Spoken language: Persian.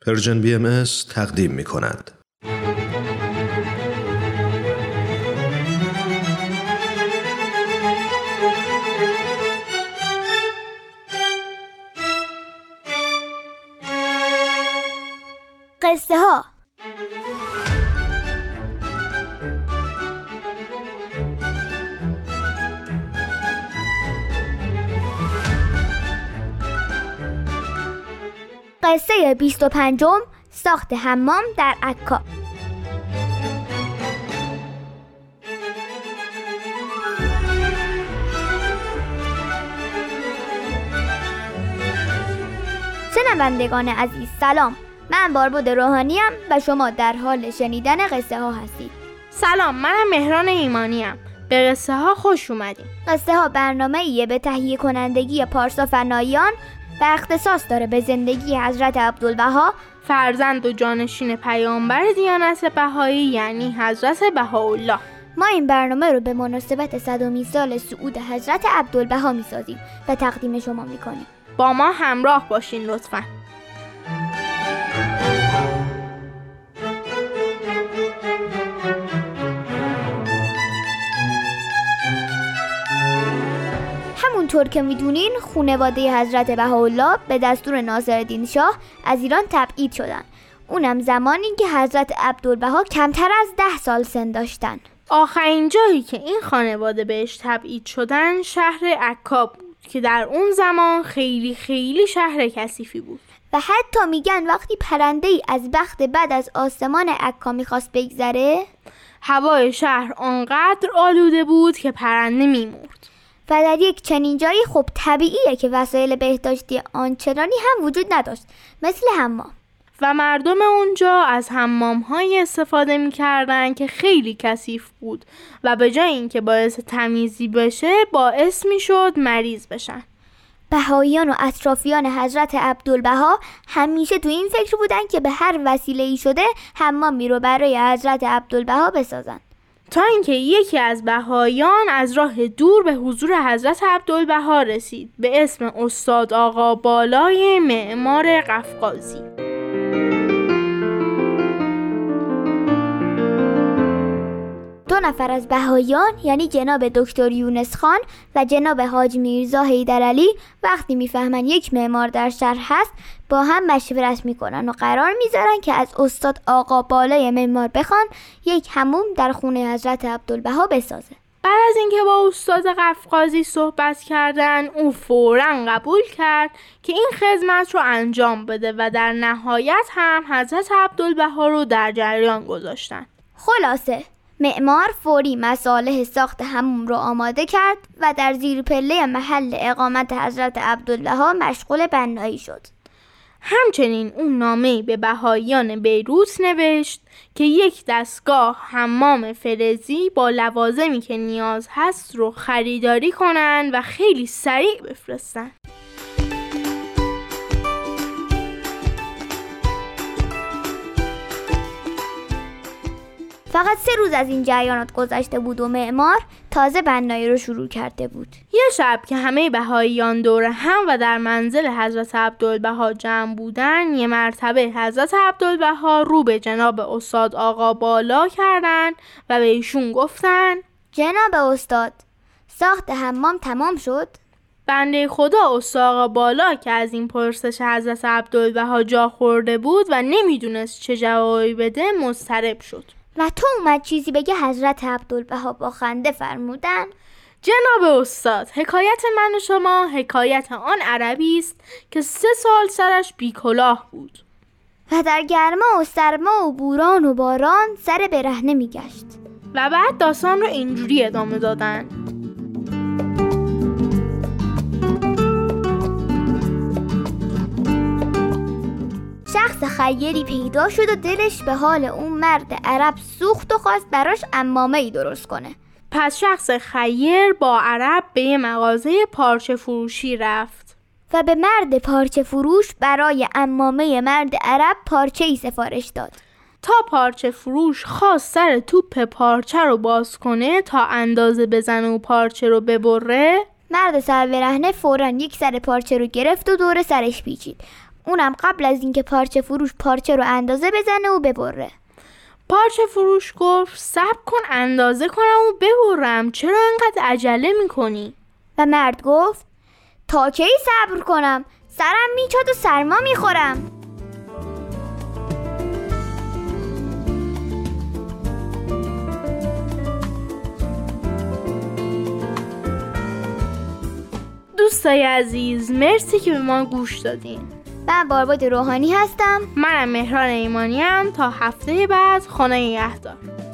پرژن BMS تقدیم می کند. قصه ها. قصه 25 ساخت حمام در عکا. شنوندگان عزیز سلام، من باربد روحانیم و شما در حال شنیدن قصه ها هستید. سلام، منم مهران ایمانیم. به قصه ها خوش اومدیم. قصه ها برنامه‌ایه به تهیه کنندگی پارسا فناییان و اختصاص داره به زندگی حضرت عبدالبها، فرزند و جانشین پیامبر دیانت بهایی، یعنی حضرت بهاءالله. ما این برنامه رو به مناسبت 100مین سال صعود حضرت عبدالبها میسازیم و تقدیم شما میکنیم. با ما همراه باشین لطفاً. همونطور که میدونین خانواده حضرت بهاءالله به دستور ناصرالدین شاه از ایران تبعید شدن، اونم زمانی که حضرت عبدالبها کمتر از 10 سال سن داشتن. آخرین جایی که این خانواده بهش تبعید شدن شهر عکا بود که در اون زمان خیلی شهر کثیفی بود و حتی میگن وقتی پرنده‌ای از بخت بعد از آسمان عکا میخواست بگذره، هوای شهر آنقدر آلوده بود که پرنده میمرد. و در یک چنین جایی خب طبیعیه که وسایل بهداشتی آنچنانی هم وجود نداشت، مثل حمام. و مردم اونجا از حمام‌های استفاده می‌کردن که خیلی کثیف بود و به جای اینکه باعث تمیزی بشه باعث می‌شد مریض بشن. بهائیان و اطرافیان حضرت عبدالبها همیشه تو این فکر بودن که به هر وسیله‌ای شده حمامی رو برای حضرت عبدالبها بسازن، تا اینکه یکی از بهائیان از راه دور به حضور حضرت عبدالبها رسید به اسم استاد آقا بالای معمار قفقازی. دو نفر از بهائیان یعنی جناب دکتر یونس خان و جناب حاج میرزا حیدرعلی وقتی میفهمن یک معمار در شهر هست با هم مشورت میکنن و قرار میذارن که از استاد آقا بالای معمار بخوان یک حموم در خونه حضرت عبدالبها بسازه. بعد از اینکه با استاد قفقازی صحبت کردن، او فوراً قبول کرد که این خدمت رو انجام بده و در نهایت هم حضرت عبدالبها رو در جریان گذاشتن. خلاصه معمار فوری مصالح ساخت حموم رو آماده کرد و در زیر پله محل اقامت حضرت عبدالبها مشغول بنایی شد. همچنین اون نامه‌ای به بهائیان بیروت نوشت که یک دستگاه حمام فلزی با لوازمی که نیاز هست رو خریداری کنن و خیلی سریع بفرستن. فقط 3 روز از این جریانات گذشته بود و معمار تازه بنایی رو شروع کرده بود. یه شب که همه بهائیان دور هم و در منزل حضرت عبدالبها جمع بودن، یه مرتبه حضرت عبدالبها رو به جناب استاد آقا بالا کردن و به ایشون گفتن: جناب استاد، ساخت حمام تمام شد؟ بنده خدا استاد آقا بالا که از این پرسش حضرت عبدالبها جا خورده بود و نمیدونست چه جوابی بده مضطرب شد. و تو اومد چیزی بگه؟ حضرت عبدالبها با خنده فرمودن: جناب استاد، حکایت من و شما حکایت آن عربی است که 3 سال سرش بیکلاه بود و در گرما و سرما و بوران و باران سر برهنه میگشت. و بعد داستان رو اینجوری ادامه دادن: شخص خیری پیدا شد و دلش به حال اون مرد عرب سوخت و خواست براش عمامه‌ای درست کنه. پس شخص خیر با عرب به یه مغازه پارچه فروشی رفت و به مرد پارچه فروش برای عمامه مرد عرب پارچه‌ای سفارش داد. تا پارچه فروش خواست سر توپ پارچه رو باز کنه تا اندازه بزنه و پارچه رو ببره، مرد سر برهنه فوراً یک سر پارچه رو گرفت و دور سرش پیچید. اونم قبل از اینکه پارچه فروش پارچه رو اندازه بزنه و ببره. پارچه فروش گفت صبر کن اندازه کنم و ببرم، چرا اینقدر عجله میکنی؟ و مرد گفت تا کی صبر کنم؟ سرم میچاد و سرما میخورم. دوستای عزیز، مرسی که به ما گوش دادین. من بارباد روحانی هستم. منم مهران ایمانیم. تا هفته بعد، خدا نگهدار.